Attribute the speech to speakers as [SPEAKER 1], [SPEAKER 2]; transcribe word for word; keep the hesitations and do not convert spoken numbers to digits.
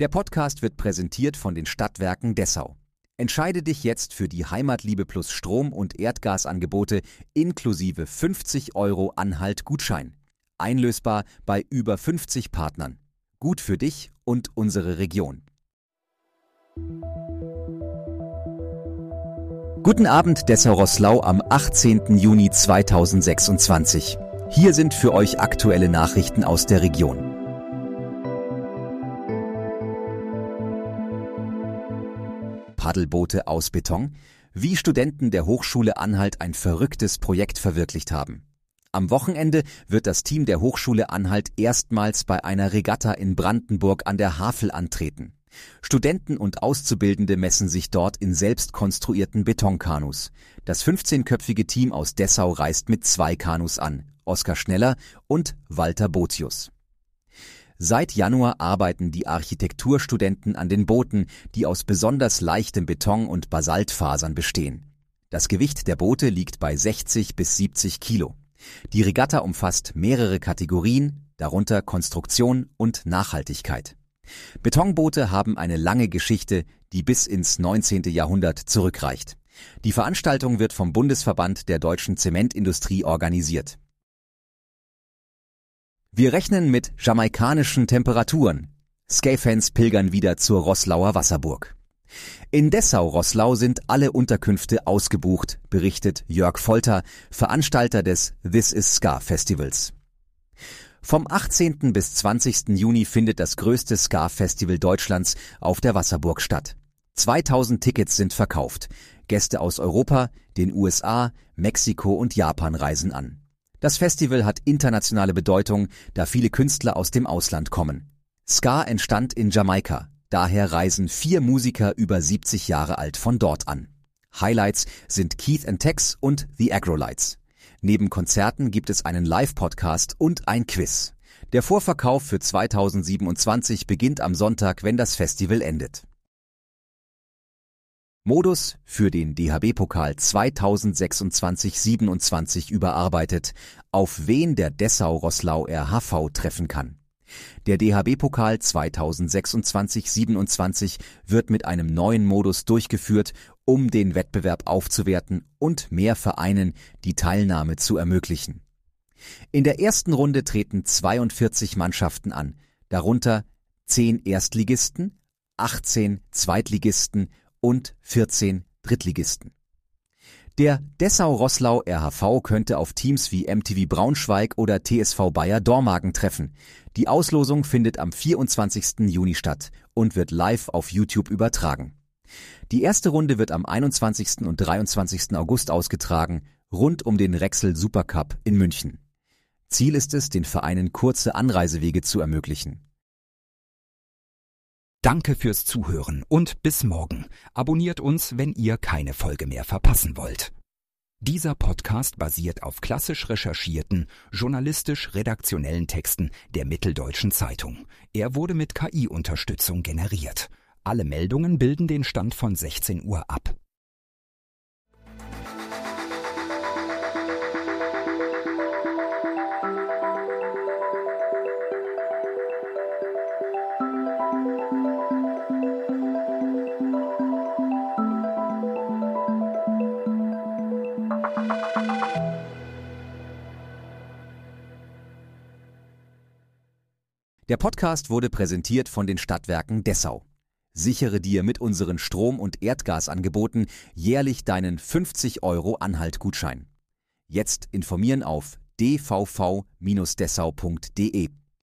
[SPEAKER 1] Der Podcast wird präsentiert von den Stadtwerken Dessau. Entscheide dich jetzt für die Heimatliebe Plus Strom- und Erdgasangebote inklusive fünfzig Euro Anhalt-Gutschein. Einlösbar bei über fünfzig Partnern. Gut für dich und unsere Region. Guten Abend, Dessau-Roßlau am achtzehnten Juni zweitausendsechsundzwanzig. Hier sind für euch aktuelle Nachrichten aus der Region. Paddelboote aus Beton? Wie Studenten der Hochschule Anhalt ein verrücktes Projekt verwirklicht haben. Am Wochenende wird das Team der Hochschule Anhalt erstmals bei einer Regatta in Brandenburg an der Havel antreten. Studenten und Auszubildende messen sich dort in selbst konstruierten Betonkanus. Das fünfzehnköpfige Team aus Dessau reist mit zwei Kanus an, Oskar Schneller und Walter Botius. Seit Januar arbeiten die Architekturstudenten an den Booten, die aus besonders leichtem Beton und Basaltfasern bestehen. Das Gewicht der Boote liegt bei sechzig bis siebzig Kilo. Die Regatta umfasst mehrere Kategorien, darunter Konstruktion und Nachhaltigkeit. Betonboote haben eine lange Geschichte, die bis ins neunzehnte Jahrhundert zurückreicht. Die Veranstaltung wird vom Bundesverband der deutschen Zementindustrie organisiert. Wir rechnen mit jamaikanischen Temperaturen. Ski-Fans pilgern wieder zur Roßlauer Wasserburg. In Dessau-Roßlau sind alle Unterkünfte ausgebucht, berichtet Jörg Folter, Veranstalter des This is Ska Festivals. Vom achtzehnten bis zwanzigsten Juni findet das größte Ska-Festival Deutschlands auf der Wasserburg statt. zweitausend Tickets sind verkauft. Gäste aus Europa, den U S A, Mexiko und Japan reisen an. Das Festival hat internationale Bedeutung, da viele Künstler aus dem Ausland kommen. Ska entstand in Jamaika, daher reisen vier Musiker über siebzig Jahre alt von dort an. Highlights sind Keith and Tex und The Agrolites. Neben Konzerten gibt es einen Live-Podcast und ein Quiz. Der Vorverkauf für zweitausendsiebenundzwanzig beginnt am Sonntag, wenn das Festival endet. Modus für den D H B-Pokal zweitausendsechsundzwanzig siebenundzwanzig überarbeitet, auf wen der Dessau-Roßlau R H V treffen kann. Der D H B-Pokal zweitausendsechsundzwanzig siebenundzwanzig wird mit einem neuen Modus durchgeführt, um den Wettbewerb aufzuwerten und mehr Vereinen die Teilnahme zu ermöglichen. In der ersten Runde treten zweiundvierzig Mannschaften an, darunter zehn Erstligisten, achtzehn Zweitligisten und vierzehn Drittligisten. Der Dessau-Roßlau R H V könnte auf Teams wie M T V Braunschweig oder T S V Bayer Dormagen treffen. Die Auslosung findet am vierundzwanzigsten Juni statt und wird live auf YouTube übertragen. Die erste Runde wird am einundzwanzigsten und dreiundzwanzigsten August ausgetragen, rund um den Rexel Supercup in München. Ziel ist es, den Vereinen kurze Anreisewege zu ermöglichen.
[SPEAKER 2] Danke fürs Zuhören und bis morgen. Abonniert uns, wenn ihr keine Folge mehr verpassen wollt. Dieser Podcast basiert auf klassisch recherchierten, journalistisch-redaktionellen Texten der Mitteldeutschen Zeitung. Er wurde mit K I-Unterstützung generiert. Alle Meldungen bilden den Stand von sechzehn Uhr ab.
[SPEAKER 1] Der Podcast wurde präsentiert von den Stadtwerken Dessau. Sichere dir mit unseren Strom- und Erdgasangeboten jährlich deinen fünfzig Euro Anhalt-Gutschein. Jetzt informieren auf d v v Bindestrich dessau punkt de.